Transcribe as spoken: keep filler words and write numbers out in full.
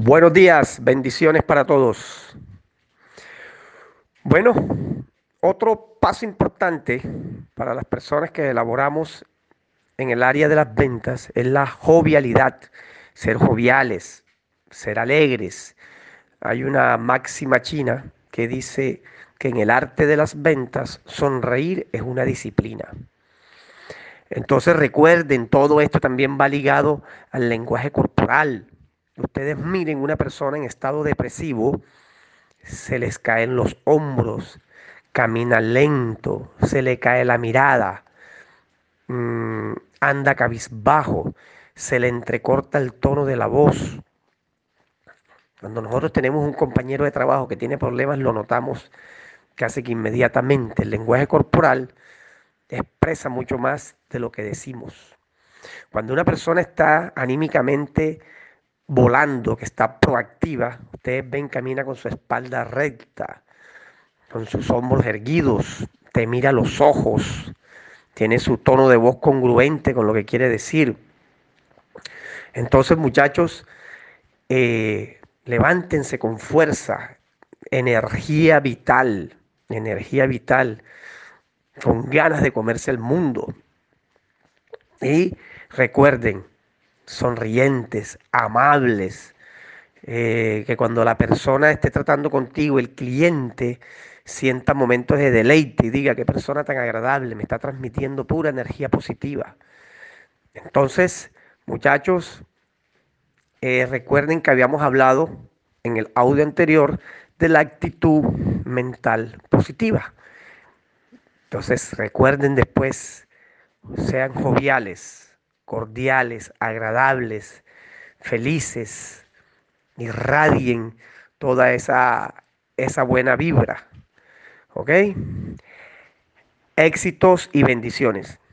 Buenos días, bendiciones para todos. Bueno, otro paso importante para las personas que elaboramos en el área de las ventas es la jovialidad, ser joviales, ser alegres. Hay una máxima china que dice que en el arte de las ventas sonreír es una disciplina. Entonces recuerden, todo esto también va ligado al lenguaje corporal. Ustedes miren una persona en estado depresivo, se les caen los hombros, camina lento, se le cae la mirada, mmm, anda cabizbajo, se le entrecorta el tono de la voz. Cuando nosotros tenemos un compañero de trabajo que tiene problemas, lo notamos casi que inmediatamente. El lenguaje corporal expresa mucho más de lo que decimos. Cuando una persona está anímicamente volando, que está proactiva, ustedes ven, camina con su espalda recta, con sus hombros erguidos, te mira a los ojos, tiene su tono de voz congruente con lo que quiere decir. Entonces, muchachos, eh, levántense con fuerza, energía vital, energía vital, con ganas de comerse el mundo. Y recuerden, sonrientes, amables, eh, que cuando la persona esté tratando contigo, el cliente sienta momentos de deleite y diga: qué persona tan agradable, me está transmitiendo pura energía positiva. Entonces, muchachos, eh, recuerden que habíamos hablado en el audio anterior de la actitud mental positiva. Entonces, recuerden después, sean joviales, cordiales, agradables, felices, irradien toda esa, esa buena vibra. ¿Ok? Éxitos y bendiciones.